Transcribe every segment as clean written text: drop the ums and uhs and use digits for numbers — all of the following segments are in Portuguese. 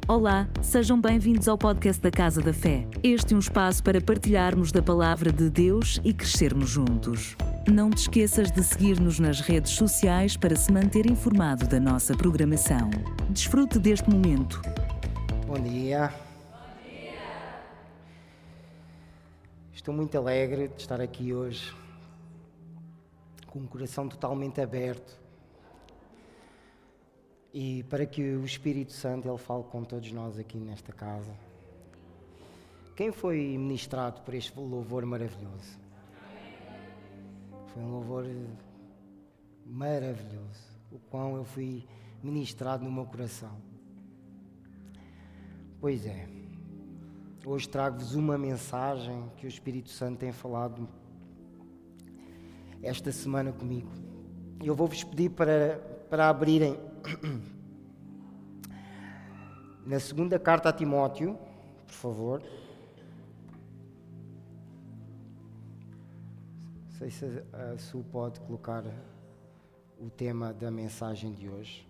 Olá, sejam bem-vindos ao podcast da Casa da Fé. Este é um espaço para partilharmos da Palavra de Deus e crescermos juntos. Não te esqueças de seguir-nos nas redes sociais para se manter informado da nossa programação. Desfrute deste momento. Bom dia. Estou muito alegre de estar aqui hoje, com o coração totalmente aberto, e para que o Espírito Santo ele fale com todos nós aqui nesta casa. Quem foi ministrado por este louvor maravilhoso? Foi um louvor maravilhoso, o qual eu fui ministrado no meu coração. Pois é, hoje trago-vos uma mensagem que o Espírito Santo tem falado esta semana comigo. Eu vou-vos pedir para abrirem na segunda carta a Timóteo, por favor. Não sei se a Su pode colocar o tema da mensagem de hoje.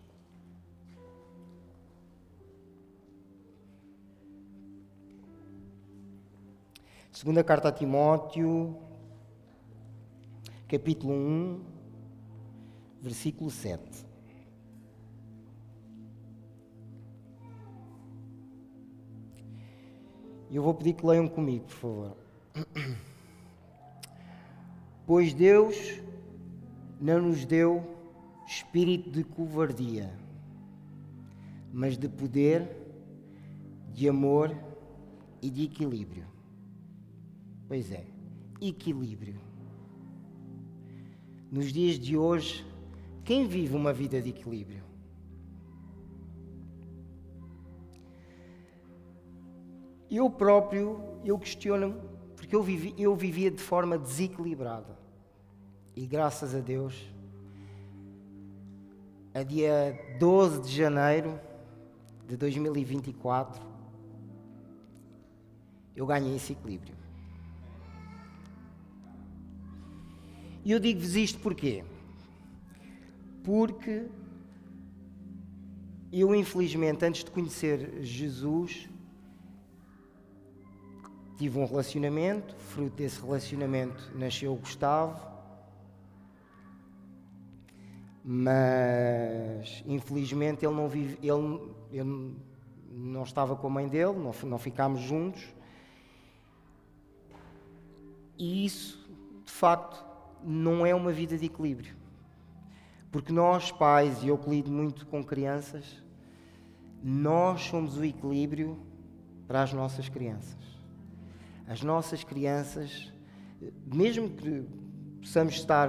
Segunda carta a Timóteo, capítulo 1, versículo 7. Eu vou pedir que leiam comigo, por favor. Pois Deus não nos deu espírito de covardia, mas de poder, de amor e de equilíbrio. Pois é, equilíbrio. Nos dias de hoje, quem vive uma vida de equilíbrio? Eu próprio, eu questiono-me, porque eu vivia de forma desequilibrada. E graças a Deus, a dia 12 de janeiro de 2024, eu ganhei esse equilíbrio. E eu digo-vos isto porquê? Porque eu, infelizmente, antes de conhecer Jesus, tive um relacionamento, fruto desse relacionamento nasceu o Gustavo, mas infelizmente ele não estava com a mãe dele, não ficámos juntos, e isso, de facto, não é uma vida de equilíbrio. Porque nós, pais, e eu que lido muito com crianças, nós somos o equilíbrio para as nossas crianças. As nossas crianças, mesmo que possamos estar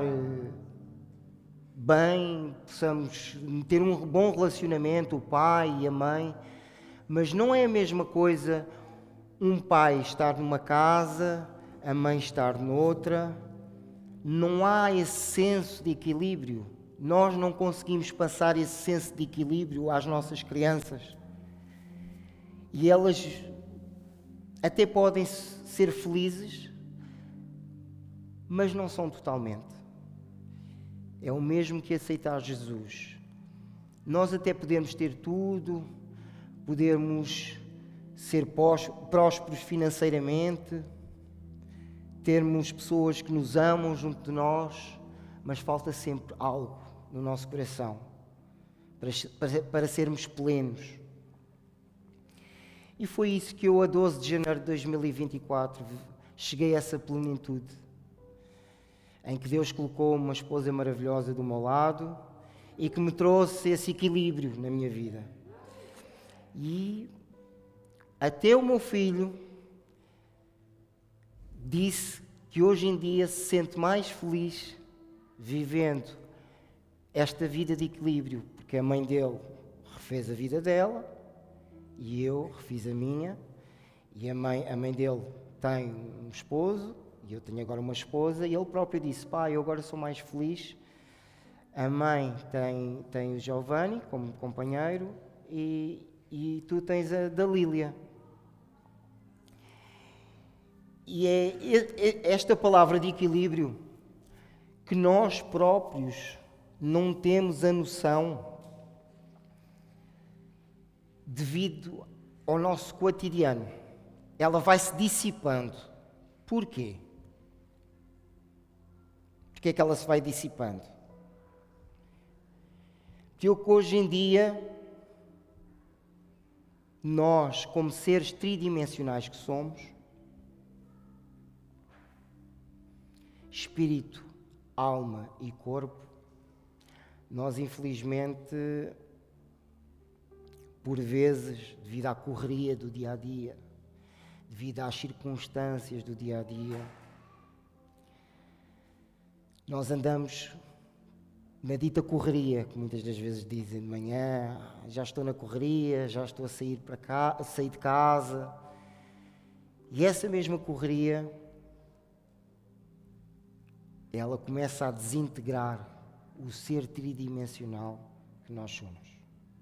bem, possamos ter um bom relacionamento, o pai e a mãe, mas não é a mesma coisa um pai estar numa casa, a mãe estar noutra. Não há esse senso de equilíbrio. Nós não conseguimos passar esse senso de equilíbrio às nossas crianças. E elas até podem ser felizes, mas não são totalmente. É o mesmo que aceitar Jesus. Nós até podemos ter tudo, podemos ser prósperos financeiramente, termos pessoas que nos amam junto de nós, mas falta sempre algo no nosso coração para sermos plenos. E foi isso que eu, a 12 de janeiro de 2024, cheguei a essa plenitude, em que Deus colocou uma esposa maravilhosa do meu lado e que me trouxe esse equilíbrio na minha vida. E até o meu filho disse que hoje em dia se sente mais feliz vivendo esta vida de equilíbrio, porque a mãe dele refez a vida dela, e eu refiz a minha, e a mãe dele tem um esposo, e eu tenho agora uma esposa, e ele próprio disse: pai, eu agora sou mais feliz. A mãe tem o Giovanni como companheiro, e tu tens a da Lília. E é esta palavra de equilíbrio que nós próprios não temos a noção devido ao nosso cotidiano. Ela vai se dissipando. Porquê? Porquê é que ela se vai dissipando? Porque hoje em dia, nós, como seres tridimensionais que somos, espírito, alma e corpo, nós infelizmente, por vezes, devido à correria do dia a dia, devido às circunstâncias do dia a dia, nós andamos na dita correria, que muitas das vezes dizem de manhã, já estou na correria, já estou a sair de casa. E essa mesma correria, ela começa a desintegrar o ser tridimensional que nós somos.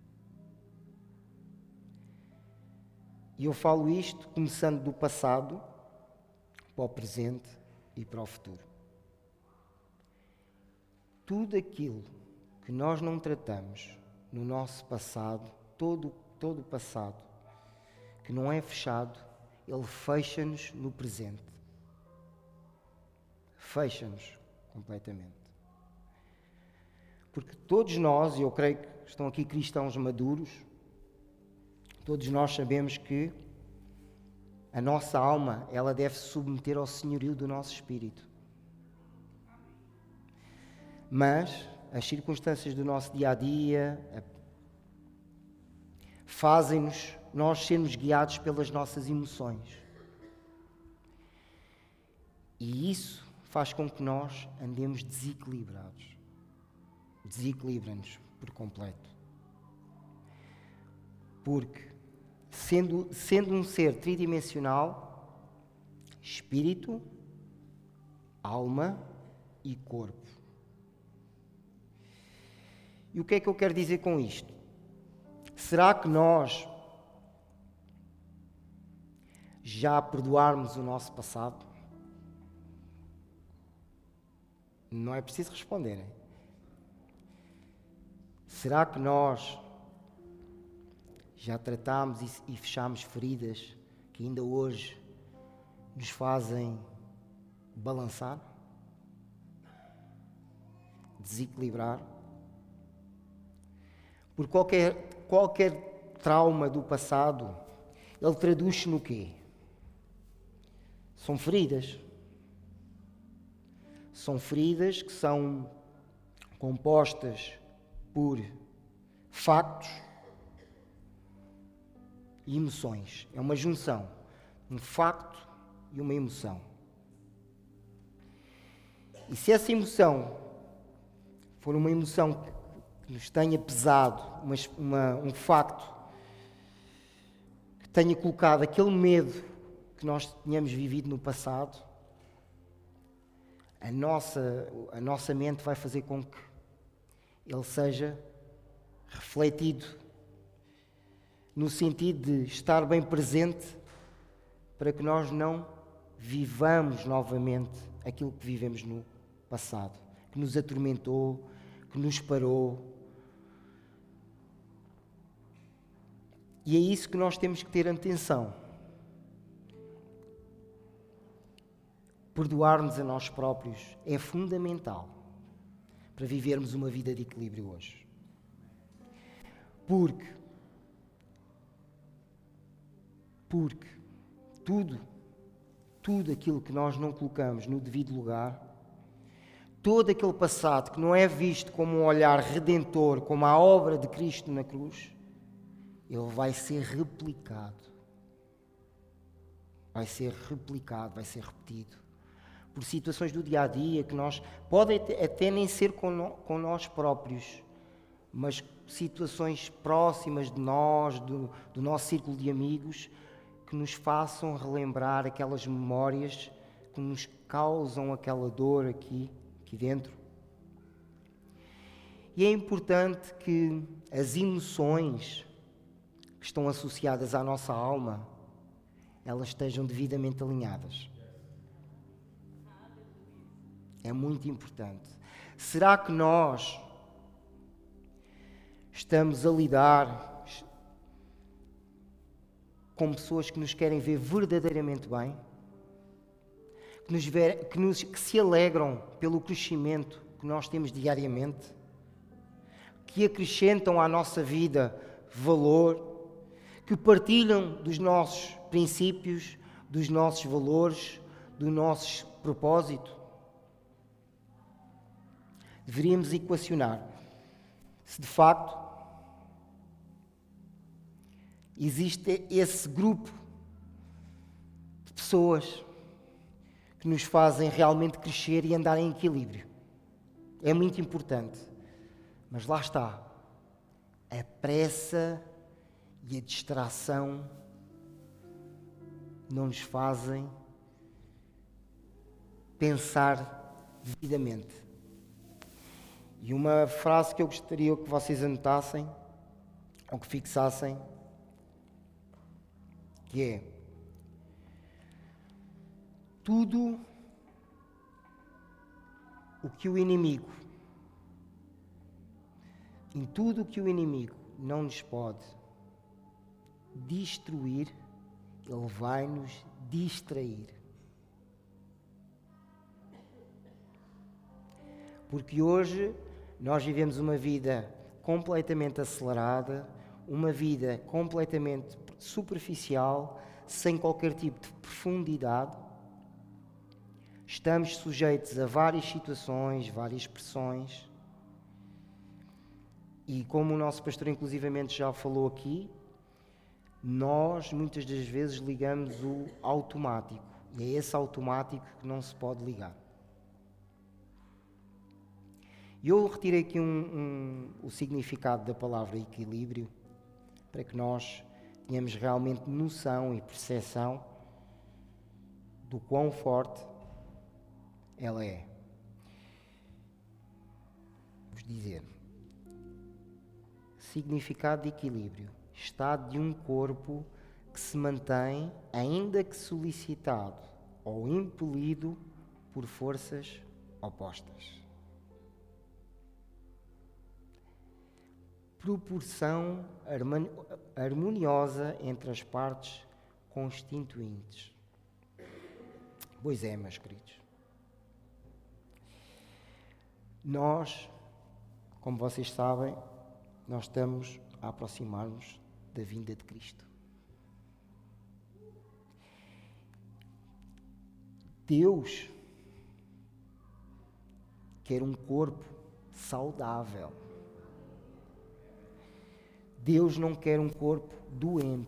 E eu falo isto começando do passado para o presente e para o futuro. Tudo aquilo que nós não tratamos no nosso passado, todo o passado, que não é fechado, ele fecha-nos no presente. Fecha-nos completamente. Porque todos nós, e eu creio que estão aqui cristãos maduros, todos nós sabemos que a nossa alma, ela deve se submeter ao senhorio do nosso espírito. Mas as circunstâncias do nosso dia-a-dia fazem-nos nós sermos guiados pelas nossas emoções. E isso faz com que nós andemos desequilibrados. Desequilibra-nos por completo. Porque, sendo um ser tridimensional, espírito, alma e corpo. E o que é que eu quero dizer com isto? Será que nós já perdoarmos o nosso passado? Não é preciso responderem. Será que nós já tratámos e fechámos feridas que ainda hoje nos fazem balançar? Desequilibrar? Por qualquer trauma do passado, ele traduz-se no quê? São feridas. São feridas que são compostas por factos e emoções. É uma junção. Um facto e uma emoção. E se essa emoção for uma emoção que nos tenha pesado, um facto que tenha colocado aquele medo que nós tínhamos vivido no passado, a nossa mente vai fazer com que ele seja refletido no sentido de estar bem presente para que nós não vivamos novamente aquilo que vivemos no passado, que nos atormentou, que nos parou. E é isso que nós temos que ter atenção. Perdoar-nos a nós próprios é fundamental para vivermos uma vida de equilíbrio hoje. Porque tudo aquilo que nós não colocamos no devido lugar, todo aquele passado que não é visto como um olhar redentor, como a obra de Cristo na cruz, ele vai ser replicado. Vai ser repetido. Por situações do dia-a-dia que nós... Podem até nem ser com nós próprios, mas situações próximas de nós, do nosso círculo de amigos, que nos façam relembrar aquelas memórias que nos causam aquela dor aqui dentro. E é importante que as emoções que estão associadas à nossa alma, elas estejam devidamente alinhadas. É muito importante. Será que nós estamos a lidar como pessoas que nos querem ver verdadeiramente bem, que se alegram pelo crescimento que nós temos diariamente, que acrescentam à nossa vida valor, que partilham dos nossos princípios, dos nossos valores, do nosso propósito. Deveríamos equacionar se de facto existe esse grupo de pessoas que nos fazem realmente crescer e andar em equilíbrio. É muito importante. Mas lá está. A pressa e a distração não nos fazem pensar devidamente. E uma frase que eu gostaria que vocês anotassem, ou que fixassem, que é: tudo o que o inimigo, em tudo o que o inimigo não nos pode destruir, ele vai nos distrair. Porque hoje nós vivemos uma vida completamente acelerada, uma vida completamente superficial, sem qualquer tipo de profundidade. Estamos sujeitos a várias situações, várias pressões. E como o nosso pastor inclusivamente já falou aqui, nós muitas das vezes ligamos o automático. E é esse automático que não se pode ligar. E eu retirei aqui o significado da palavra equilíbrio, para que nós tenhamos realmente noção e percepção do quão forte ela é. Vamos dizer: significado de equilíbrio, estado de um corpo que se mantém, ainda que solicitado ou impelido por forças opostas. Proporção harmoniosa entre as partes constituintes. Pois é, meus queridos. Nós, como vocês sabem, nós estamos a aproximar-nos da vinda de Cristo. Deus quer um corpo saudável. Deus não quer um corpo doente.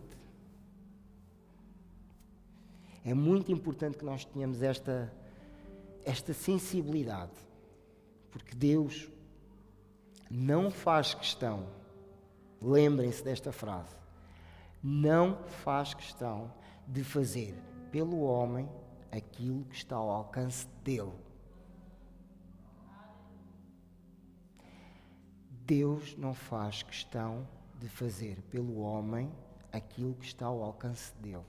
É muito importante que nós tenhamos esta sensibilidade, porque Deus não faz questão, lembrem-se desta frase, não faz questão de fazer pelo homem aquilo que está ao alcance dele. Deus não faz questão de fazer pelo homem aquilo que está ao alcance dele.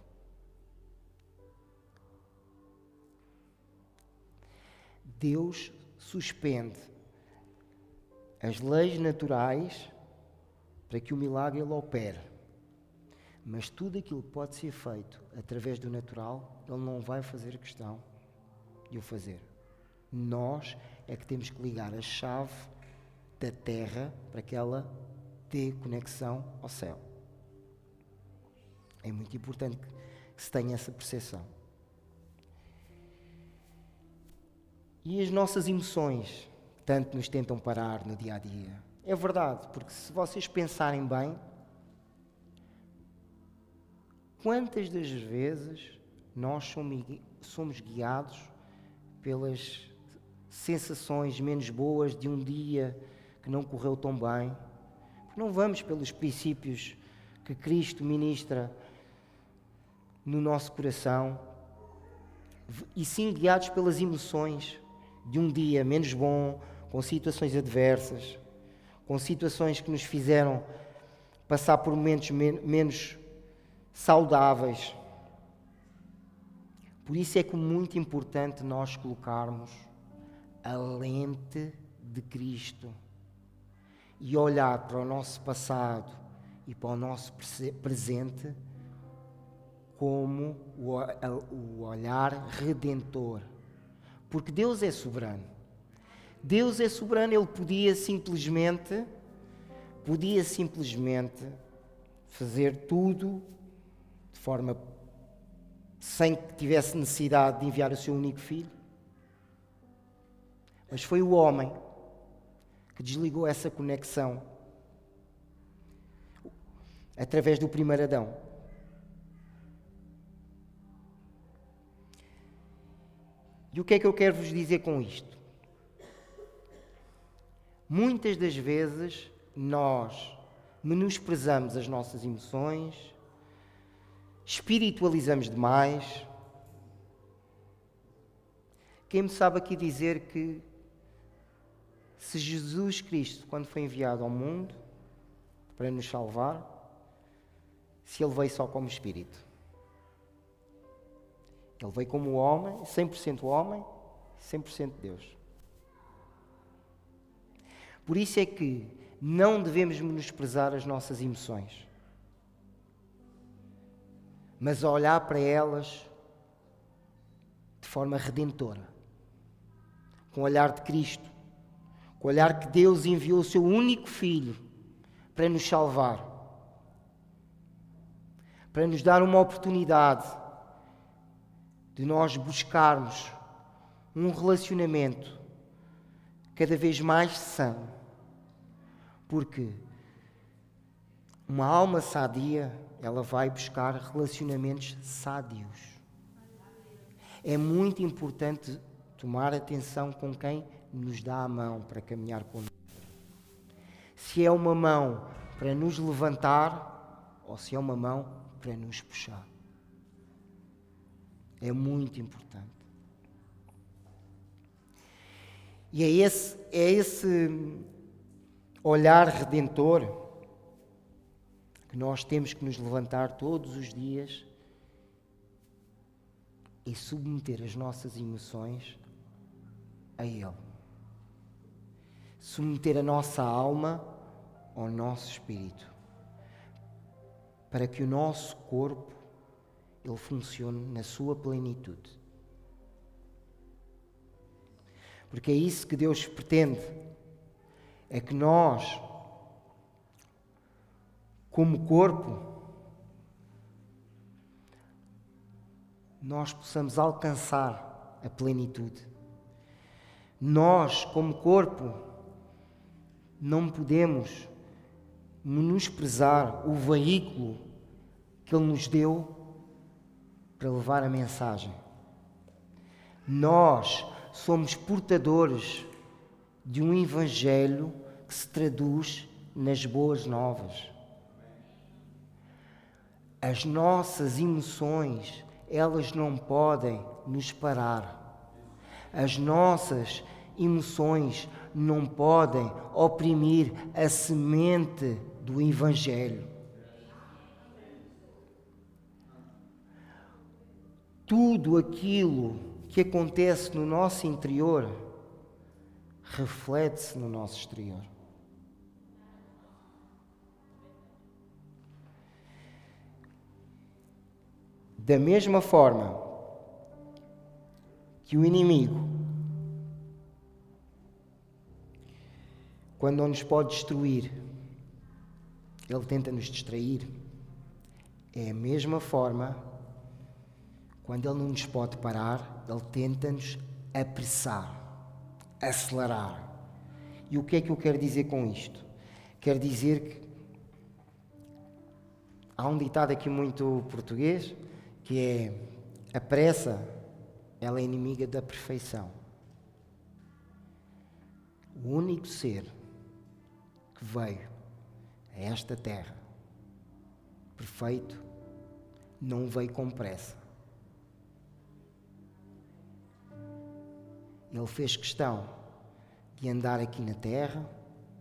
Deus suspende as leis naturais para que o milagre ele opere. Mas tudo aquilo que pode ser feito através do natural, ele não vai fazer questão de o fazer. Nós é que temos que ligar a chave da terra para que ela dê conexão ao céu. É muito importante que se tenha essa percepção. E as nossas emoções tanto nos tentam parar no dia a dia. É verdade, porque se vocês pensarem bem, quantas das vezes nós somos guiados pelas sensações menos boas de um dia que não correu tão bem? Não vamos pelos princípios que Cristo ministra no nosso coração, e sim guiados pelas emoções de um dia menos bom, com situações adversas, com situações que nos fizeram passar por momentos menos saudáveis. Por isso é que é muito importante nós colocarmos a lente de Cristo e olhar para o nosso passado e para o nosso presente como o olhar redentor. Porque Deus é soberano. Deus é soberano, Ele podia simplesmente fazer tudo de forma sem que tivesse necessidade de enviar o seu único filho. Mas foi o homem que desligou essa conexão através do primeiro Adão. E o que é que eu quero vos dizer com isto? Muitas das vezes nós menosprezamos as nossas emoções, espiritualizamos demais. Quem me sabe aqui dizer que se Jesus Cristo, quando foi enviado ao mundo para nos salvar, se Ele veio só como Espírito? Ele veio como homem, 100% Deus. Por isso é que não devemos menosprezar as nossas emoções, mas olhar para elas de forma redentora, com o olhar de Cristo, com o olhar que Deus enviou o seu único Filho para nos salvar, para nos dar uma oportunidade de nós buscarmos um relacionamento cada vez mais são. Porque uma alma sadia, ela vai buscar relacionamentos sádios. É muito importante tomar atenção com quem nos dá a mão para caminhar conosco. Se é uma mão para nos levantar ou se é uma mão para nos puxar. É muito importante. E é esse olhar redentor que nós temos que nos levantar todos os dias e submeter as nossas emoções a Ele. Submeter a nossa alma ao nosso espírito, para que o nosso corpo ele funcione na sua plenitude. Porque é isso que Deus pretende, é que nós, como corpo, nós possamos alcançar a plenitude. Nós, como corpo, não podemos menosprezar o veículo que Ele nos deu para levar a mensagem. Nós somos portadores de um evangelho que se traduz nas boas novas. As nossas emoções, elas não podem nos parar. As nossas emoções não podem oprimir a semente do evangelho. Tudo aquilo que acontece no nosso interior reflete-se no nosso exterior. Da mesma forma que o inimigo, quando não nos pode destruir, ele tenta nos distrair, é a mesma forma. Quando Ele não nos pode parar, Ele tenta-nos apressar, acelerar. E o que é que eu quero dizer com isto? Quero dizer que há um ditado aqui muito português, que é: a pressa, ela é inimiga da perfeição. O único ser que veio a esta terra perfeito não veio com pressa. Ele fez questão de andar aqui na terra,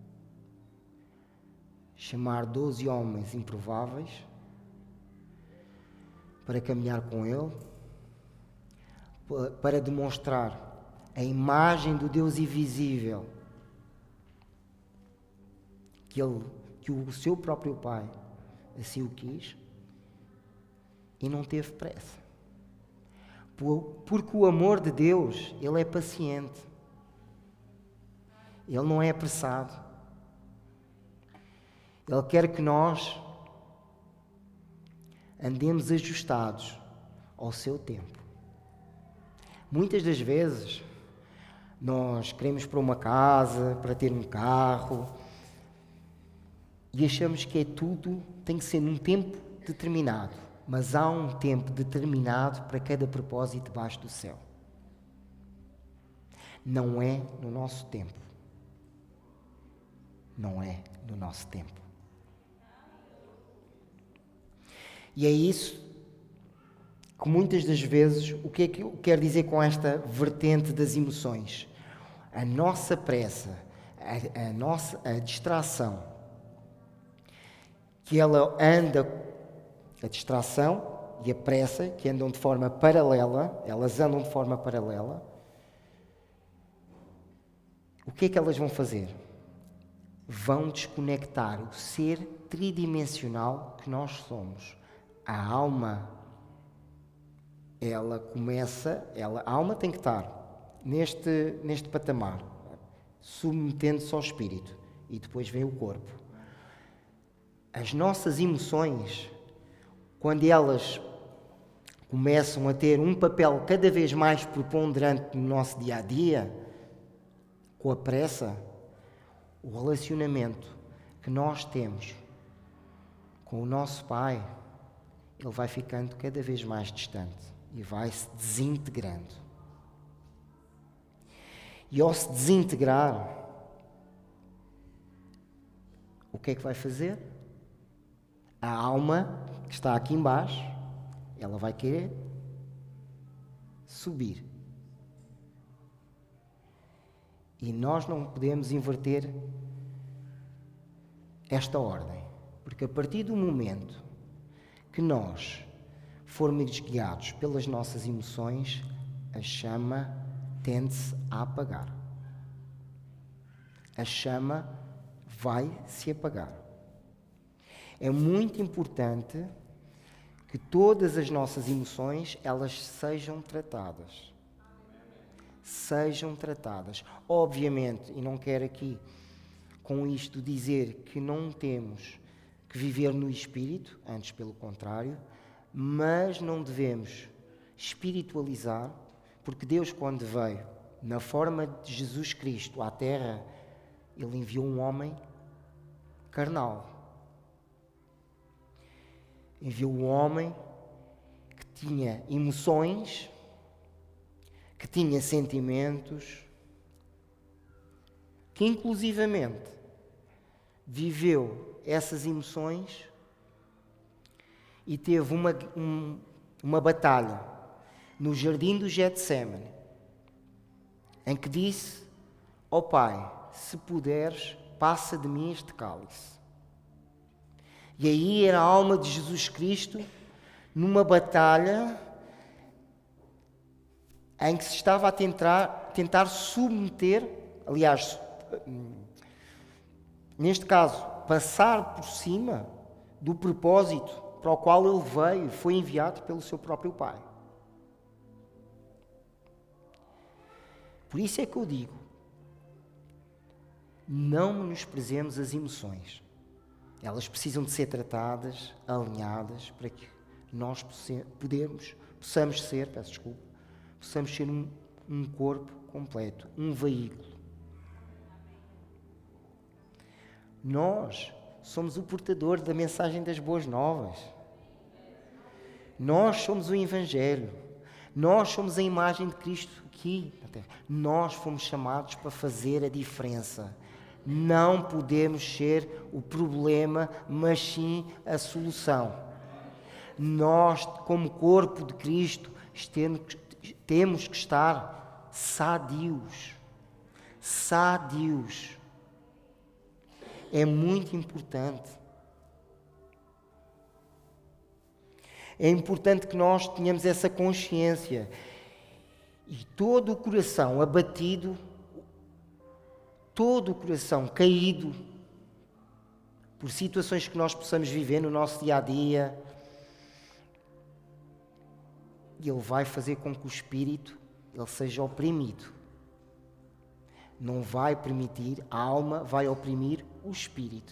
chamar 12 homens improváveis para caminhar com Ele, para demonstrar a imagem do Deus invisível que o seu próprio Pai assim o quis, e não teve pressa. Porque o amor de Deus, Ele é paciente. Ele não é apressado. Ele quer que nós andemos ajustados ao seu tempo. Muitas das vezes, nós queremos para uma casa, para ter um carro, e achamos que tudo tem que ser num tempo determinado. Mas há um tempo determinado para cada propósito debaixo do céu. Não é no nosso tempo. Não é no nosso tempo. E é isso que muitas das vezes, o que é que eu quero dizer com esta vertente das emoções? A nossa pressa, a distração, que ela anda, a distração e a pressa, que andam de forma paralela, elas andam de forma paralela, o que é que elas vão fazer? Vão desconectar o ser tridimensional que nós somos. A alma, a alma tem que estar neste patamar, submetendo-se ao espírito, e depois vem o corpo. As nossas emoções, quando elas começam a ter um papel cada vez mais preponderante no nosso dia-a-dia, com a pressa, o relacionamento que nós temos com o nosso Pai, ele vai ficando cada vez mais distante e vai se desintegrando. E ao se desintegrar, o que é que vai fazer? A alma, que está aqui embaixo, ela vai querer subir. E nós não podemos inverter esta ordem. Porque a partir do momento que nós formos guiados pelas nossas emoções, a chama tende-se a apagar. A chama vai se apagar. É muito importante que todas as nossas emoções, elas sejam tratadas. Sejam tratadas. Obviamente, e não quero aqui com isto dizer que não temos que viver no espírito, antes pelo contrário, mas não devemos espiritualizar, porque Deus, quando veio na forma de Jesus Cristo à Terra, Ele enviou um homem carnal. Enviou um homem que tinha emoções, que tinha sentimentos, que inclusivamente viveu essas emoções e teve uma batalha no jardim do Getsemane, em que disse: ó Pai, se puderes, passa de mim este cálice. E aí era a alma de Jesus Cristo numa batalha em que se estava a tentar submeter, aliás, neste caso, passar por cima do propósito para o qual ele veio, foi enviado pelo seu próprio Pai. Por isso é que eu digo, não menosprezemos as emoções. Elas precisam de ser tratadas, alinhadas, para que nós possamos ser um corpo completo, um veículo. Nós somos o portador da mensagem das boas novas. Nós somos o Evangelho. Nós somos a imagem de Cristo aqui na Terra. Nós fomos chamados para fazer a diferença. Não podemos ser o problema, mas sim a solução. Nós, como corpo de Cristo, temos que estar sadios. Sadios. É muito importante. É importante que nós tenhamos essa consciência. E todo o coração abatido, todo o coração caído por situações que nós possamos viver no nosso dia-a-dia, e Ele vai fazer com que o espírito ele seja oprimido. Não vai permitir, a alma vai oprimir o espírito.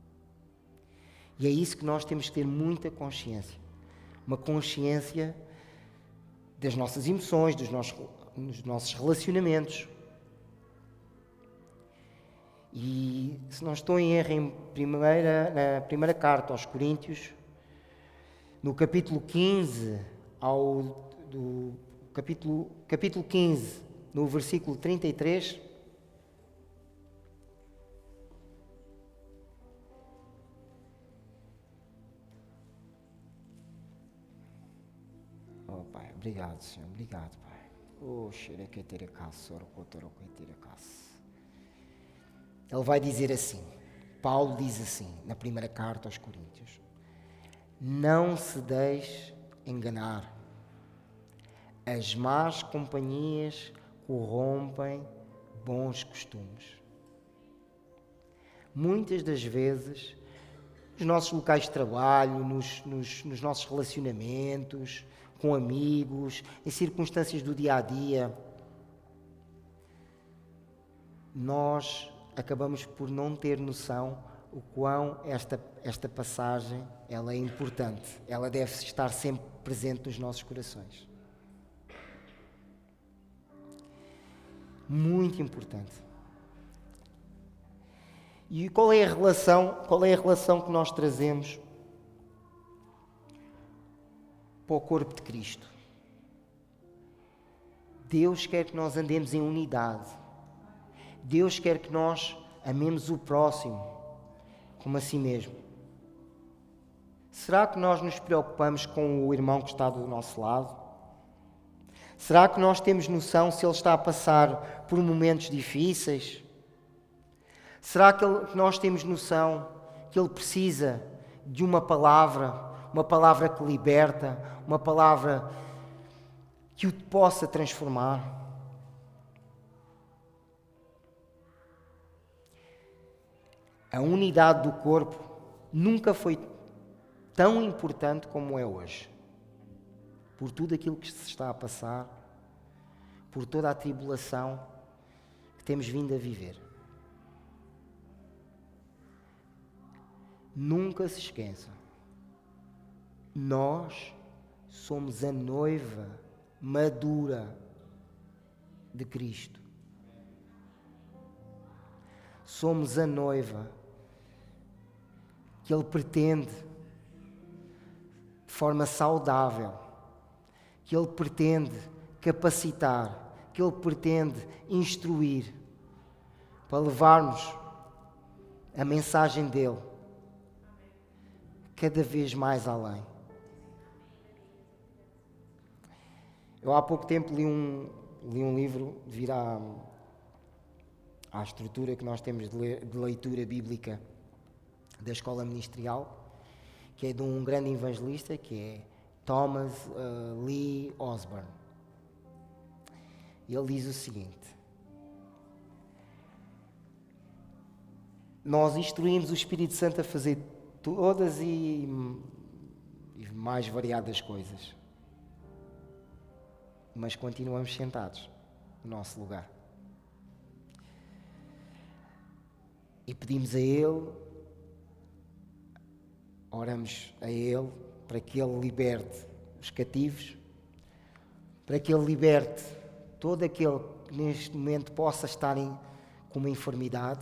E é isso que nós temos que ter muita consciência. Uma consciência das nossas emoções, dos nossos relacionamentos. E se não estou em erro, na primeira carta aos Coríntios, no capítulo 15, capítulo 15, no versículo 33, oh Pai, obrigado, Senhor, obrigado, Pai. Ele vai dizer assim, Paulo diz assim, na primeira carta aos Coríntios: não se deixe enganar. As más companhias corrompem bons costumes. Muitas das vezes, nos nossos locais de trabalho, nos nossos relacionamentos, com amigos, em circunstâncias do dia a dia, nós acabamos por não ter noção o quão esta passagem ela é importante. Ela deve estar sempre presente nos nossos corações. Muito importante. E qual é a relação que nós trazemos para o corpo de Cristo? Deus quer que nós andemos em unidade. Deus quer que nós amemos o próximo como a si mesmo. Será que nós nos preocupamos com o irmão que está do nosso lado? Será que nós temos noção se ele está a passar por momentos difíceis? Será que nós temos noção que ele precisa de uma palavra que liberta, uma palavra que o possa transformar? A unidade do corpo nunca foi tão importante como é hoje. Por tudo aquilo que se está a passar, por toda a tribulação que temos vindo a viver. Nunca se esqueça, nós somos a noiva madura de Cristo. Somos a noiva que Ele pretende, de forma saudável, que Ele pretende capacitar, que Ele pretende instruir, para levarmos a mensagem dEle cada vez mais além. Eu há pouco tempo li um livro devido à estrutura que nós temos de leitura bíblica da escola ministerial, que é de um grande evangelista, que é Thomas Lee Osborne. Ele diz o seguinte: nós instruímos o Espírito Santo a fazer todas e mais variadas coisas, mas continuamos sentados no nosso lugar. E pedimos a Ele, oramos a Ele para que Ele liberte os cativos, para que Ele liberte todo aquele que neste momento possa estar com uma enfermidade.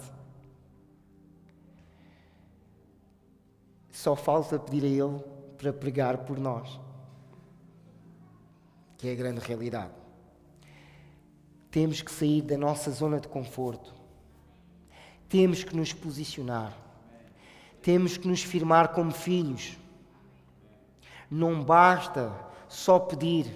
Só falta pedir a Ele para pregar por nós, que é a grande realidade. Temos que sair da nossa zona de conforto. Temos que nos posicionar. Temos que nos firmar como filhos. Não basta só pedir.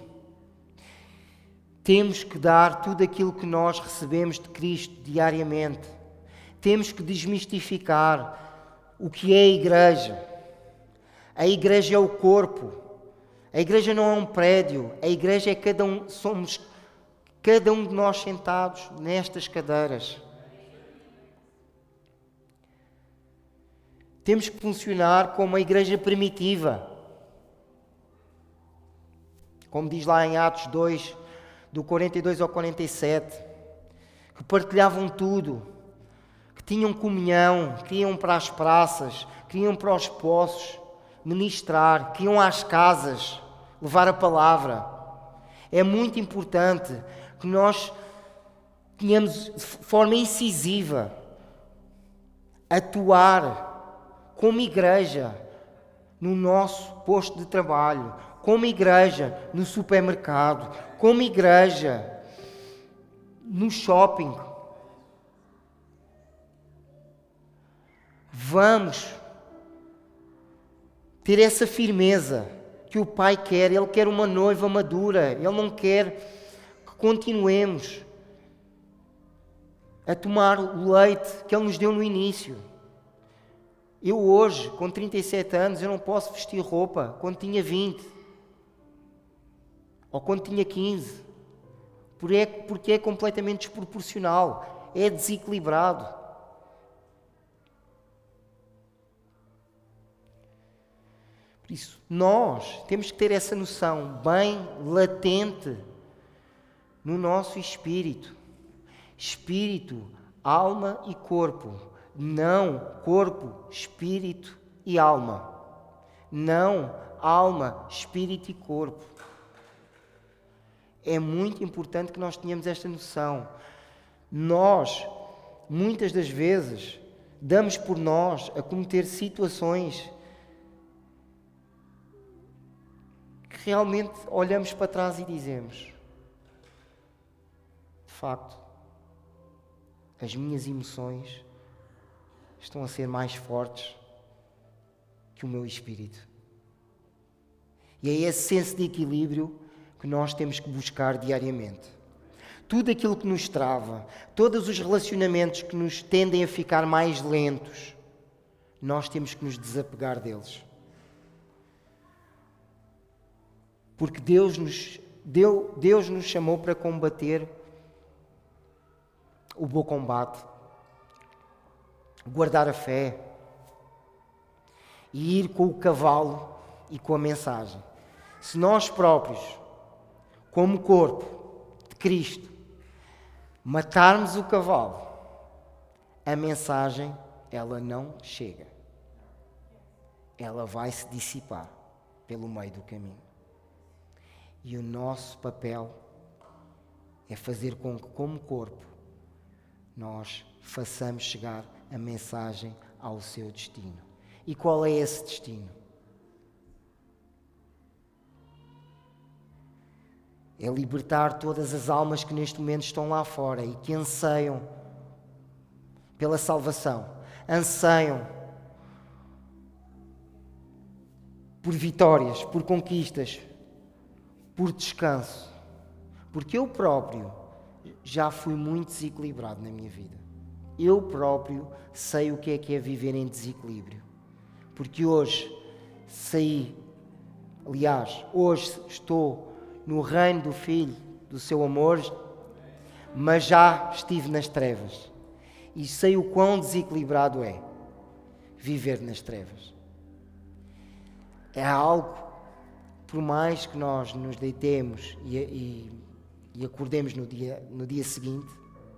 Temos que dar tudo aquilo que nós recebemos de Cristo diariamente. Temos que desmistificar o que é a igreja. A igreja é o corpo. A igreja não é um prédio. A igreja é somos cada um de nós sentados nestas cadeiras. Temos que funcionar como a igreja primitiva. como diz lá em Atos 2, do 42 ao 47, que partilhavam tudo, que tinham comunhão, que iam para as praças, que iam para os poços ministrar, que iam às casas levar a palavra. É muito importante que nós tenhamos de forma incisiva atuar como igreja no nosso posto de trabalho, como igreja no supermercado, como igreja no shopping. Vamos ter essa firmeza que o Pai quer. Ele quer uma noiva madura. Ele não quer que continuemos a tomar o leite que Ele nos deu no início. Eu hoje, com 37 anos, eu não posso vestir roupa quando tinha 20. Ou quando tinha 15. Porque é completamente desproporcional. É desequilibrado. Por isso, nós temos que ter essa noção bem latente no nosso espírito. Espírito, alma e corpo. Não corpo, espírito e alma. Não alma, espírito e corpo. É muito importante que nós tenhamos esta noção. Nós, muitas das vezes, damos por nós a cometer situações que realmente olhamos para trás e dizemos: de facto, as minhas emoções estão a ser mais fortes que o meu espírito. E é esse senso de equilíbrio que nós temos que buscar diariamente. Tudo aquilo que nos trava, todos os relacionamentos que nos tendem a ficar mais lentos, nós temos que nos desapegar deles. Porque Deus nos chamou para combater o bom combate, guardar a fé e ir com o cavalo e com a mensagem. Se nós próprios, como corpo de Cristo, matarmos o cavalo, a mensagem, ela não chega. Ela vai se dissipar pelo meio do caminho. E o nosso papel é fazer com que, como corpo, nós façamos chegar a mensagem ao seu destino. E qual é esse destino? É libertar todas as almas que neste momento estão lá fora e que anseiam pela salvação, anseiam por vitórias, por conquistas, por descanso. Porque eu próprio já fui muito desequilibrado na minha vida. Eu próprio sei o que é viver em desequilíbrio. Porque hoje hoje estou no reino do Filho, do seu amor, mas já estive nas trevas. E sei o quão desequilibrado é viver nas trevas. É algo, por mais que nós nos deitemos e acordemos no dia seguinte,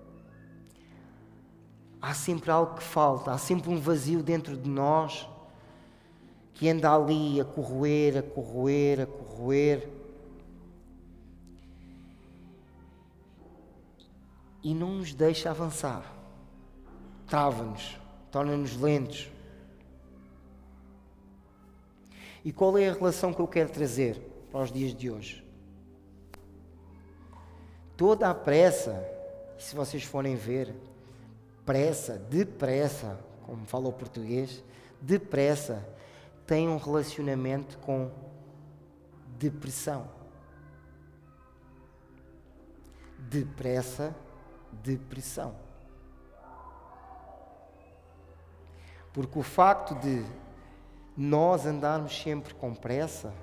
há sempre algo que falta, há sempre um vazio dentro de nós que anda ali a corroer, e não nos deixa avançar. Trava-nos, torna-nos lentos. E qual é a relação que eu quero trazer para os dias de hoje? Toda a pressa, se vocês forem ver, depressa, como fala o português, depressa, tem um relacionamento com depressão. Depressa, depressão. Porque o facto de nós andarmos sempre com pressa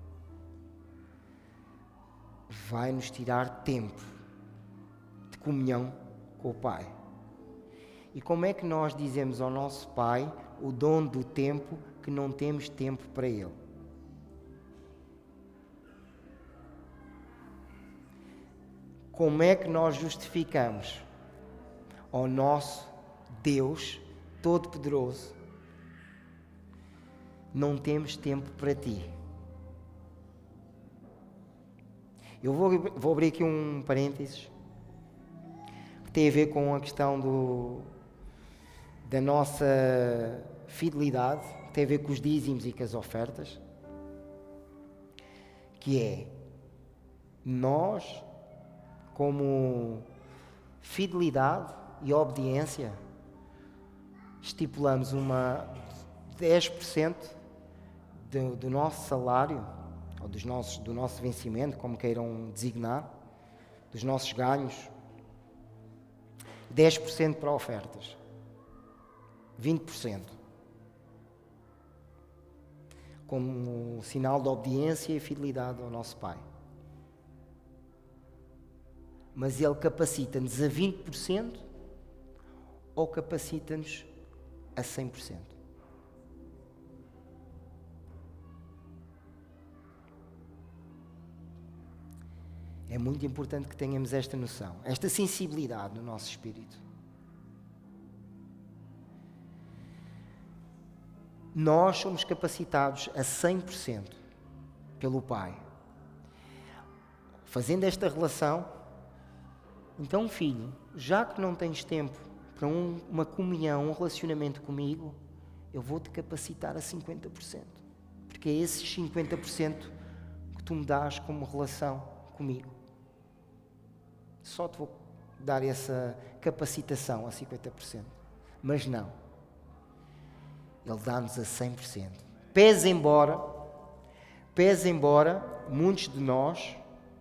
vai nos tirar tempo de comunhão com o Pai. E como é que nós dizemos ao nosso Pai, o dono do tempo, que não temos tempo para Ele? como é que nós justificamos ao nosso Deus Todo-Poderoso? Não temos tempo para ti. Eu vou abrir aqui um parênteses que tem a ver com a questão da nossa fidelidade, que tem a ver com os dízimos e com as ofertas, que é nós, como fidelidade e obediência, estipulamos uma 10% do nosso salário, ou do nosso vencimento, como queiram designar, dos nossos ganhos, 10% para ofertas, 20%, como sinal de obediência e fidelidade ao nosso Pai. Mas Ele capacita-nos a 20% ou capacita-nos a 100%? É muito importante que tenhamos esta noção, esta sensibilidade no nosso espírito. Nós somos capacitados a 100% pelo Pai. Fazendo esta relação, então, filho, já que não tens tempo para uma comunhão, um relacionamento comigo, eu vou-te capacitar a 50%. Porque é esses 50% que tu me dás como relação comigo. Só te vou dar essa capacitação a 50%. Mas não. Ele dá-nos a 100%. Pese embora, muitos de nós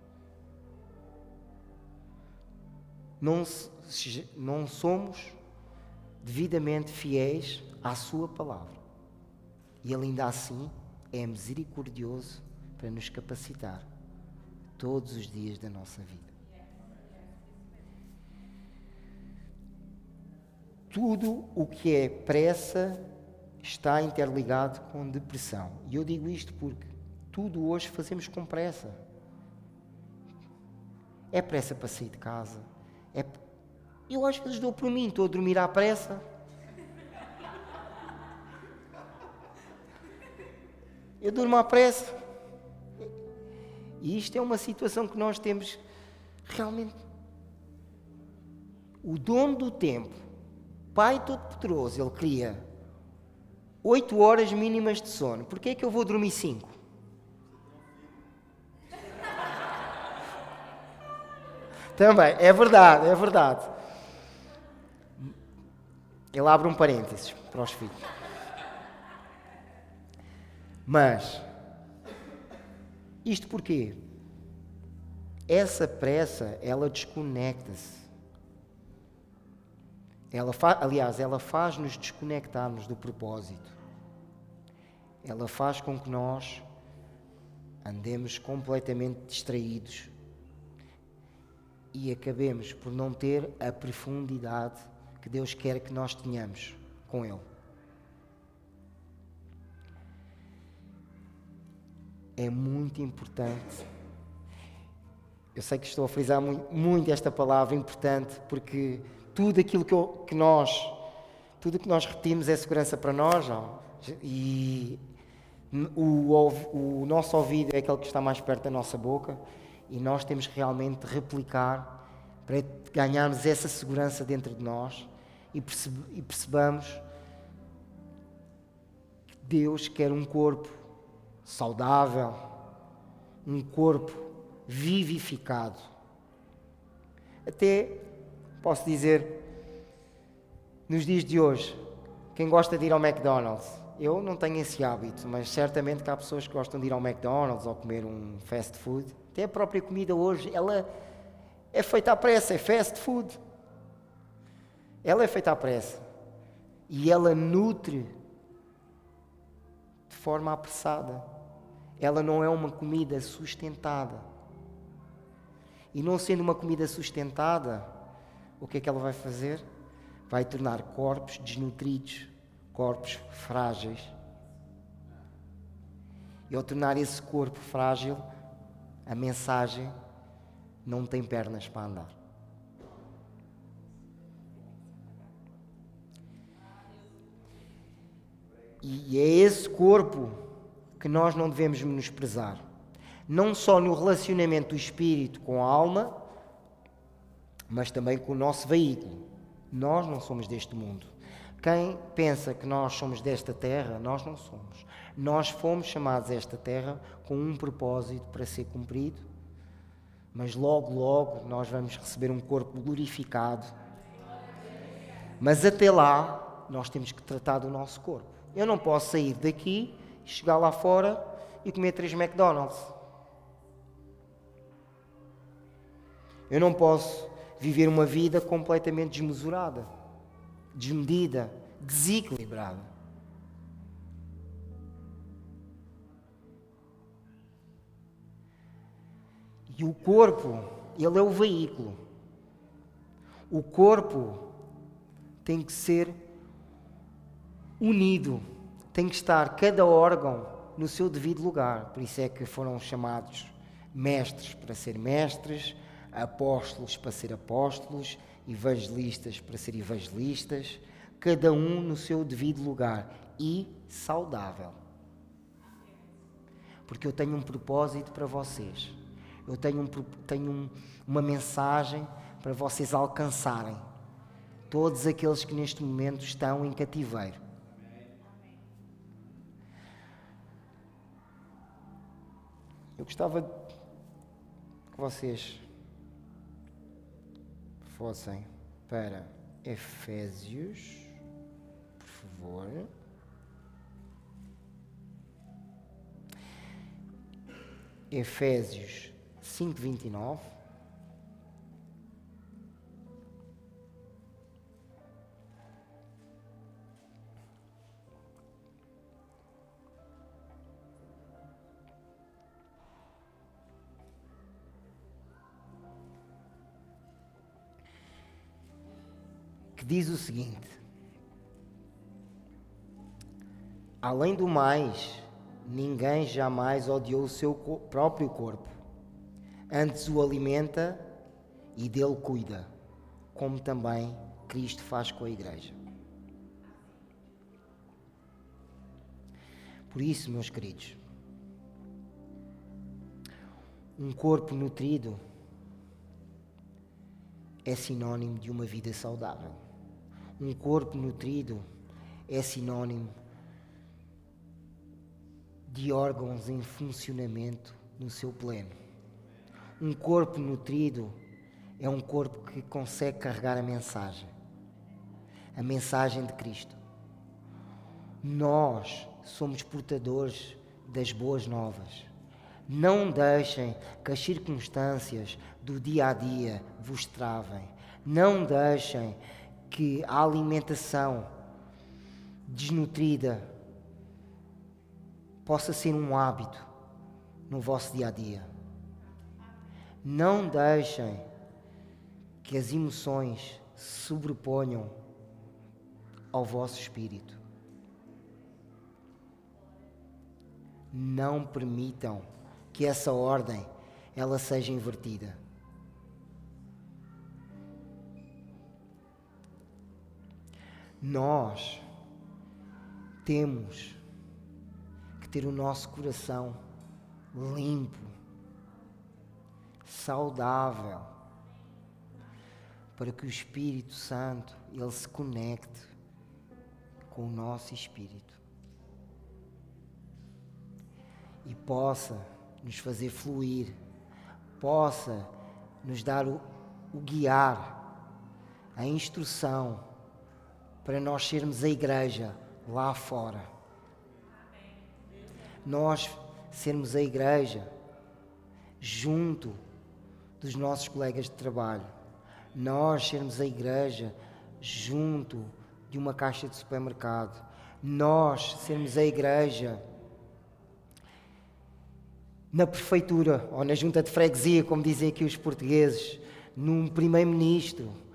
não somos devidamente fiéis à sua palavra. E Ele ainda assim é misericordioso para nos capacitar todos os dias da nossa vida. Tudo o que é pressa está interligado com depressão. E eu digo isto porque tudo hoje fazemos com pressa. É pressa para sair de casa. Eu às vezes dou por mim, estou a dormir à pressa. Eu durmo à pressa. E isto é uma situação que nós temos realmente. O dono do tempo, Pai Todo-Poderoso, Ele cria 8 horas mínimas de sono. Porquê é que eu vou dormir 5? Também, é verdade. Ele abre um parênteses para os filhos. Mas, isto porquê? Essa pressa, ela desconecta-se. Ela faz-nos desconectarmos do propósito. Ela faz com que nós andemos completamente distraídos e acabemos por não ter a profundidade que Deus quer que nós tenhamos com Ele. É muito importante. Eu sei que estou a frisar muito esta palavra, importante, porque tudo aquilo que nós repetimos é segurança para nós, não? E o nosso ouvido é aquele que está mais perto da nossa boca, e nós temos que realmente replicar para ganharmos essa segurança dentro de nós e percebamos que Deus quer um corpo saudável, um corpo vivificado. Até posso dizer, nos dias de hoje, quem gosta de ir ao McDonald's, eu não tenho esse hábito, mas certamente que há pessoas que gostam de ir ao McDonald's ou comer um fast food. Até a própria comida hoje, ela é feita à pressa, é fast food. Ela é feita à pressa. E ela nutre de forma apressada. Ela não é uma comida sustentada. E não sendo uma comida sustentada, o que é que ela vai fazer? Vai tornar corpos desnutridos, corpos frágeis. E ao tornar esse corpo frágil, a mensagem não tem pernas para andar. E é esse corpo que nós não devemos menosprezar. Não só no relacionamento do espírito com a alma, mas também com o nosso veículo. Nós não somos deste mundo. Quem pensa que nós somos desta terra, nós não somos. Nós fomos chamados a esta terra com um propósito para ser cumprido, mas logo, logo nós vamos receber um corpo glorificado. Mas até lá, nós temos que tratar do nosso corpo. Eu não posso sair daqui, chegar lá fora e comer 3 McDonald's. Eu não posso viver uma vida completamente desmesurada, desmedida, desequilibrada. E o corpo, ele é o veículo. O corpo tem que ser unido, tem que estar cada órgão no seu devido lugar. Por isso é que foram chamados mestres para ser mestres, apóstolos para ser apóstolos, evangelistas para ser evangelistas, cada um no seu devido lugar e saudável. Porque eu tenho um propósito para vocês. Eu tenho uma mensagem para vocês alcançarem. Todos aqueles que neste momento estão em cativeiro. Eu gostava que vocês fossem para Efésios, por favor. Efésios 5:29. Que diz o seguinte: além do mais, ninguém jamais odiou o seu próprio corpo, antes o alimenta e dele cuida, como também Cristo faz com a Igreja. Por isso, meus queridos, um corpo nutrido é sinónimo de uma vida saudável. Um corpo nutrido é sinónimo de órgãos em funcionamento no seu pleno. Um corpo nutrido é um corpo que consegue carregar a mensagem de Cristo. Nós somos portadores das boas novas. Não deixem que as circunstâncias do dia a dia vos travem. Não deixem que a alimentação desnutrida possa ser um hábito no vosso dia a dia. Não deixem que as emoções se sobreponham ao vosso espírito. Não permitam que essa ordem ela seja invertida. Nós temos que ter o nosso coração limpo, saudável, para que o Espírito Santo ele se conecte com o nosso espírito e possa nos fazer fluir, possa nos dar o guiar, a instrução para nós sermos a igreja lá fora. Nós sermos a igreja junto dos nossos colegas de trabalho. Nós sermos a igreja junto de uma caixa de supermercado. Nós sermos a igreja na prefeitura ou na junta de freguesia, como dizem aqui os portugueses, num primeiro-ministro.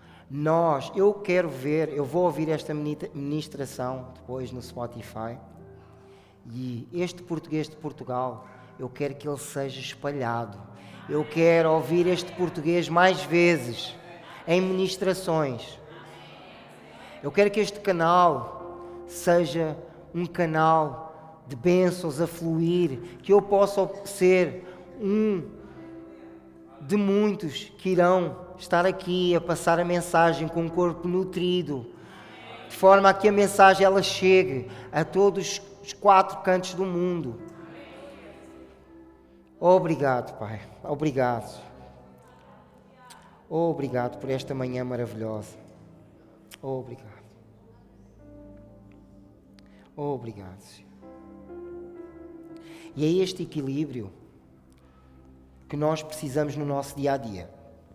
Eu vou ouvir esta ministração depois no Spotify, e este português de Portugal eu quero que ele seja espalhado. Eu quero ouvir este português mais vezes, em ministrações. Eu quero que este canal seja um canal de bênçãos a fluir, que eu possa ser um de muitos que irão estar aqui a passar a mensagem com um corpo nutrido, de forma a que a mensagem ela chegue a todos os 4 cantos do mundo. Obrigado, Pai. Obrigado. Obrigado por esta manhã maravilhosa. Obrigado. Obrigado, Senhor. E é este equilíbrio que nós precisamos no nosso dia a dia.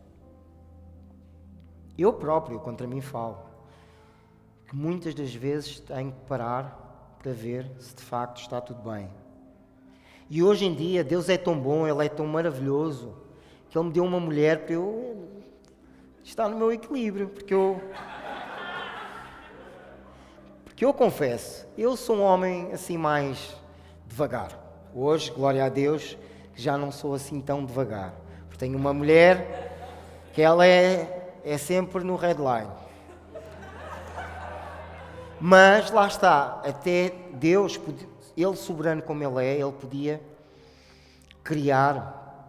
Eu próprio, contra mim falo, que muitas das vezes tenho que parar para ver se de facto está tudo bem. E hoje em dia, Deus é tão bom, Ele é tão maravilhoso, que Ele me deu uma mulher para eu estar no meu equilíbrio, porque eu confesso, eu sou um homem assim mais devagar. Hoje, glória a Deus, que já não sou assim tão devagar. Porque tenho uma mulher que ela é sempre no red line. Mas lá está, até Deus, Ele soberano como Ele é, Ele podia criar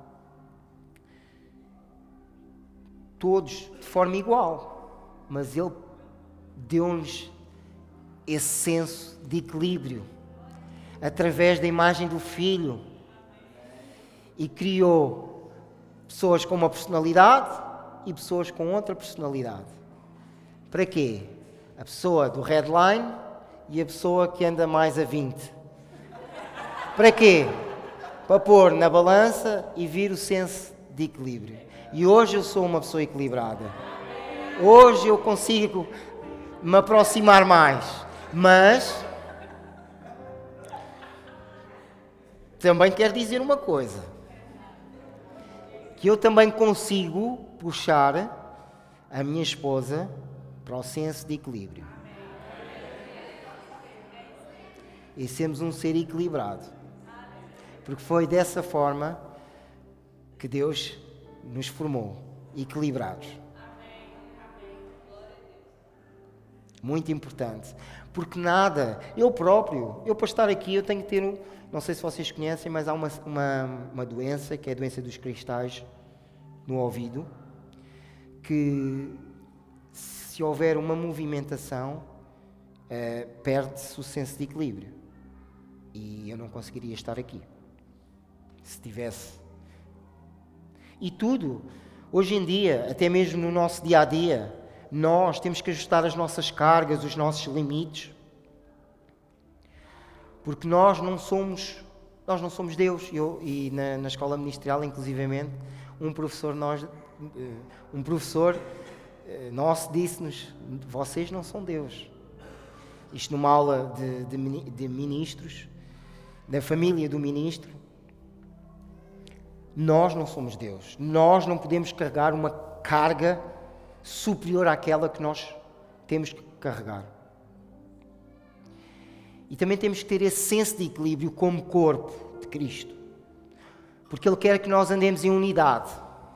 todos de forma igual. Mas Ele deu-nos esse senso de equilíbrio através da imagem do Filho e criou pessoas com uma personalidade e pessoas com outra personalidade. Para quê? A pessoa do red line e a pessoa que anda mais a 20. Para quê? Para pôr na balança e vir o senso de equilíbrio. E hoje eu sou uma pessoa equilibrada. Hoje eu consigo me aproximar mais. Mas também quero dizer uma coisa, que eu também consigo puxar a minha esposa para o senso de equilíbrio. E sermos um ser equilibrado. Porque foi dessa forma que Deus nos formou, equilibrados. Muito importante. Porque nada, eu para estar aqui, eu tenho que ter não sei se vocês conhecem, mas há uma doença, que é a doença dos cristais no ouvido, que se houver uma movimentação, perde-se o senso de equilíbrio. E eu não conseguiria estar aqui, se tivesse. E tudo, hoje em dia, até mesmo no nosso dia-a-dia, nós temos que ajustar as nossas cargas, os nossos limites, porque nós não somos Deus. Na escola ministerial, inclusivamente, um professor nosso disse-nos: vocês não são Deus. Isto numa aula de ministros, da família do ministro. Nós não somos Deus. Nós não podemos carregar uma carga superior àquela que nós temos que carregar. E também temos que ter esse senso de equilíbrio como corpo de Cristo. Porque Ele quer que nós andemos em unidade.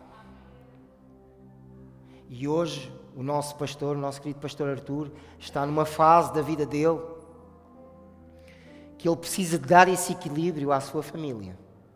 E hoje o nosso pastor, o nosso querido pastor Arthur, está numa fase da vida dele que ele precisa de dar esse equilíbrio à sua família.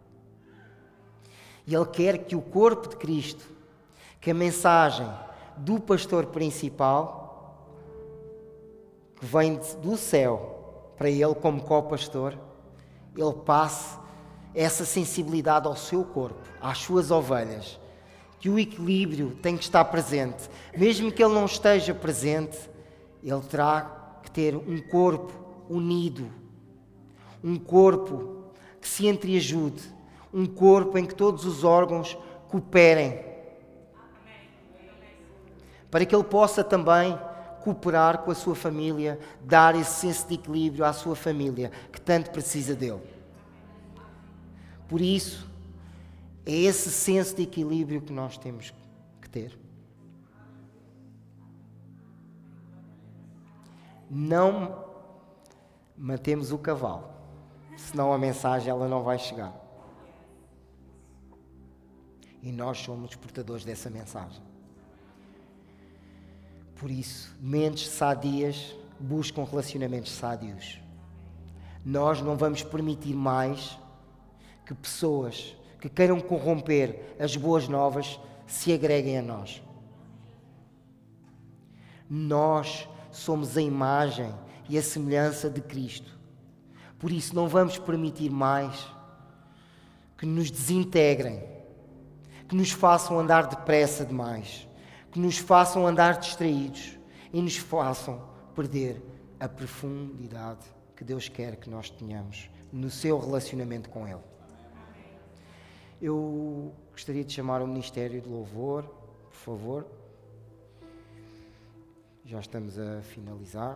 E ele quer que o corpo de Cristo, que a mensagem do pastor principal, que vem do céu para ele como co-pastor, ele passe essa sensibilidade ao seu corpo, às suas ovelhas, que o equilíbrio tem que estar presente. Mesmo que ele não esteja presente, ele terá que ter um corpo unido, um corpo que se entreajude, um corpo em que todos os órgãos cooperem, para que ele possa também cooperar com a sua família, dar esse senso de equilíbrio à sua família, que tanto precisa dele. Por isso, é esse senso de equilíbrio que nós temos que ter. Não matemos o cavalo, senão a mensagem ela não vai chegar. E nós somos portadores dessa mensagem. Por isso, mentes sadias buscam relacionamentos sádios. Nós não vamos permitir mais que pessoas que queiram corromper as boas novas se agreguem a nós. Nós somos a imagem e a semelhança de Cristo. Por isso não vamos permitir mais que nos desintegrem, que nos façam andar depressa demais, que nos façam andar distraídos e nos façam perder a profundidade que Deus quer que nós tenhamos no seu relacionamento com Ele. Eu gostaria de chamar o Ministério de Louvor, por favor. Já estamos a finalizar.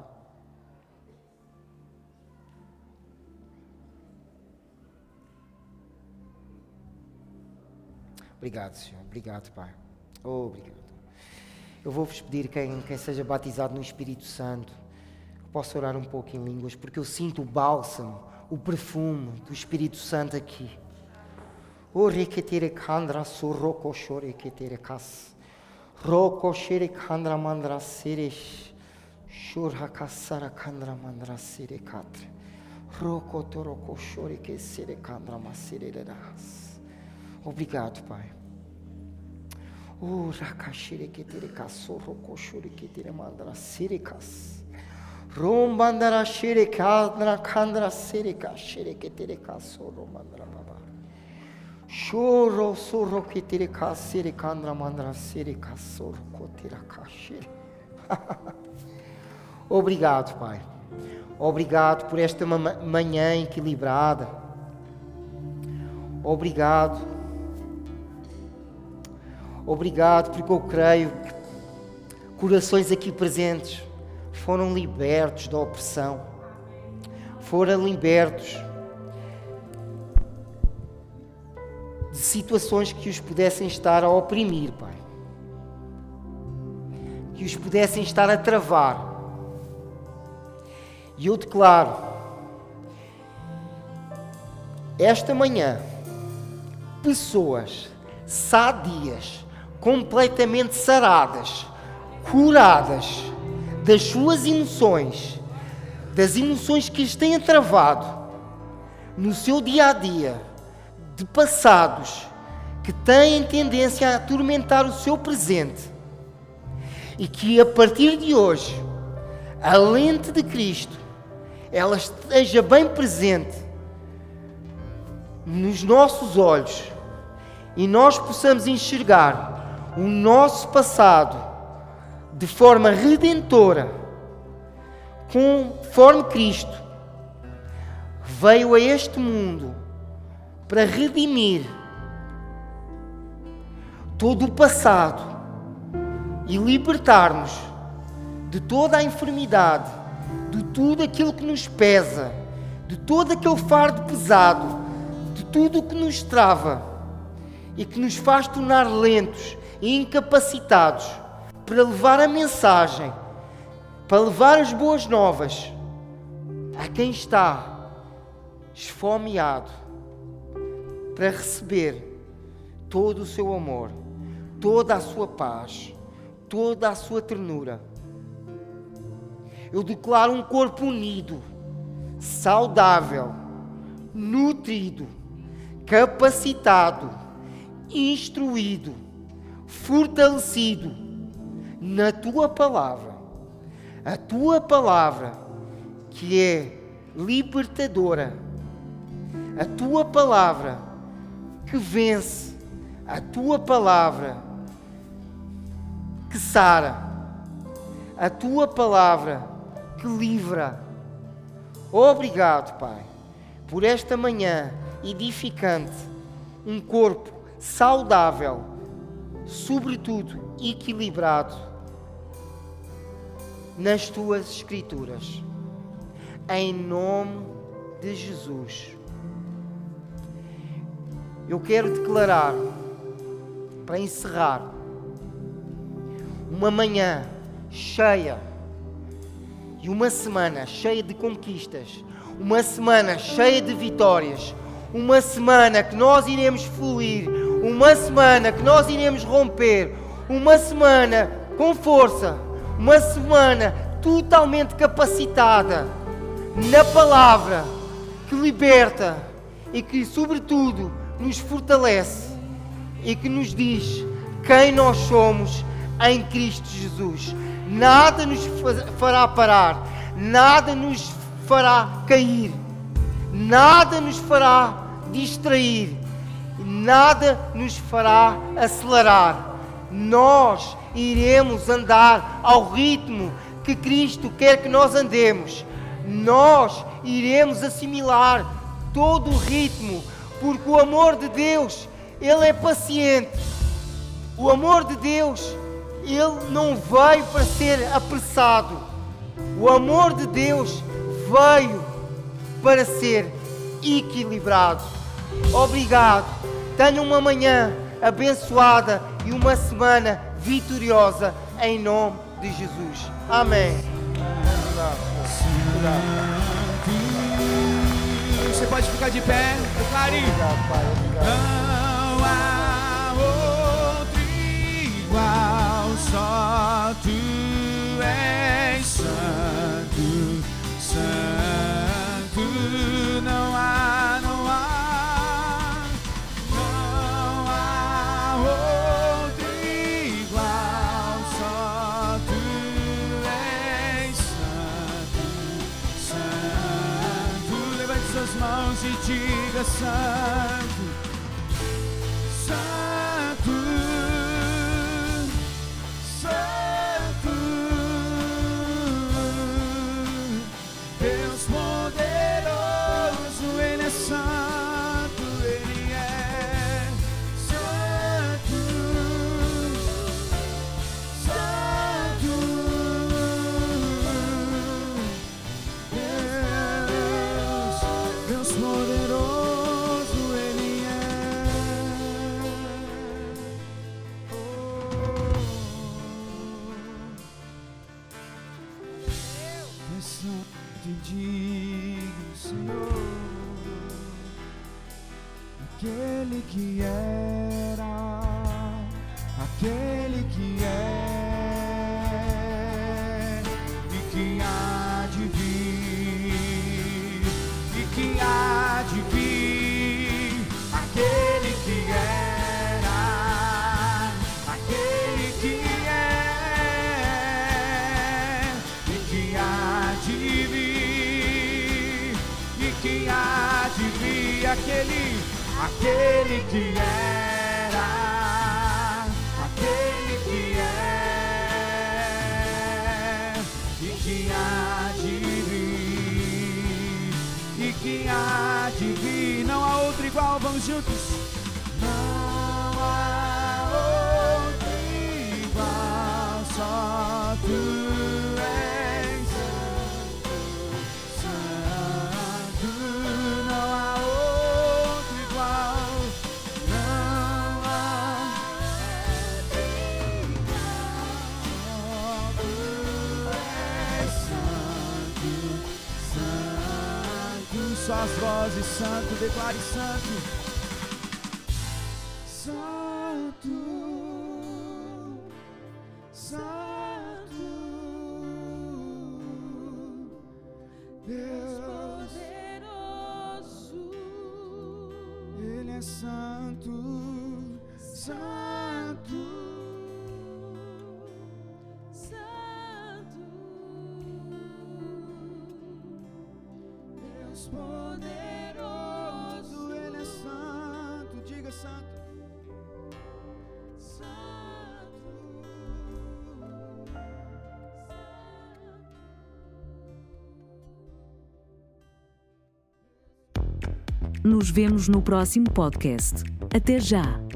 Obrigado, Senhor. Obrigado, Pai. Obrigado. Eu vou-vos pedir quem seja batizado no Espírito Santo, que possa orar um pouco em línguas, porque eu sinto o bálsamo, o perfume do Espírito Santo aqui. O requetere candra surroco chore quetere cas. Roko shere kandra mandra seresh. Shurha kasara kandra mandra sere katre. Roko toroko chore que sere kandra masere das. Obrigado, Pai. O rakashire quetere kasoroko chore quetere mandra sere kas. Rombandara shere kandra sere kashere quetere kasoro mandra baba. Choro sorro que tere casere candra mandra sere casoro cotera cashere. Obrigado, Pai. Obrigado por esta manhã equilibrada. Obrigado. Obrigado porque eu creio que corações aqui presentes foram libertos da opressão. Foram libertos de situações que os pudessem estar a oprimir, Pai. Que os pudessem estar a travar. E eu declaro, esta manhã, pessoas sadias, completamente saradas, curadas das suas emoções, das emoções que as têm travado no seu dia-a-dia, de passados que têm tendência a atormentar o seu presente, e que a partir de hoje a lente de Cristo ela esteja bem presente nos nossos olhos e nós possamos enxergar o nosso passado de forma redentora, conforme Cristo veio a este mundo para redimir todo o passado e libertar-nos de toda a enfermidade, de tudo aquilo que nos pesa, de todo aquele fardo pesado, de tudo o que nos trava e que nos faz tornar lentos e incapacitados para levar a mensagem, para levar as boas novas a quem está esfomeado, para receber todo o seu amor, toda a sua paz, toda a sua ternura. Eu declaro um corpo unido, saudável, nutrido, capacitado, instruído, fortalecido na Tua Palavra. A Tua Palavra que é libertadora, a Tua Palavra que vence, a Tua Palavra que sara, a Tua Palavra que livra. Obrigado, Pai, por esta manhã edificante, um corpo saudável, sobretudo equilibrado nas Tuas Escrituras. Em nome de Jesus. Eu quero declarar, para encerrar, uma manhã cheia e uma semana cheia de conquistas, uma semana cheia de vitórias, uma semana que nós iremos fluir, uma semana que nós iremos romper, uma semana com força, uma semana totalmente capacitada na palavra que liberta e que, sobretudo, nos fortalece e que nos diz quem nós somos em Cristo Jesus. Nada nos fará parar, nada nos fará cair, nada nos fará distrair, nada nos fará acelerar. Nós iremos andar ao ritmo que Cristo quer que nós andemos. Nós iremos assimilar todo o ritmo, porque o amor de Deus, Ele é paciente. O amor de Deus, Ele não veio para ser apressado. O amor de Deus veio para ser equilibrado. Obrigado. Tenha uma manhã abençoada e uma semana vitoriosa em nome de Jesus. Amém. Você pode ficar de pé, declare. Obrigado, Pai. Não há outro igual, só Tu és santo, santo. Não há outro igual, só Tu és santo, santo. Levante suas mãos e diga santo, santo, santo. Deus poderoso, Ele é santo, Ele é santo, santo. Deus poderoso, Ele é. É santo e digno, Senhor, aquele que era, aquele que é e que há de vir, e que há de vir, aquele que era, aquele que é e que há de vir, e que há de vir, aquele que era, aquele que é e que há de vir, e que há de vir. Não há outro igual, vamos juntos. Não há outro igual, só Tu és santo, santo. Não há outro igual, não há outro igual, só Tu és santo, santo. Só as vozes, santo, declare santo, santo, santo. Deus poderoso, Ele é santo, santo, santo. Deus poderoso, Ele é santo, diga santo, Santo. Nos vemos no próximo podcast. Até já!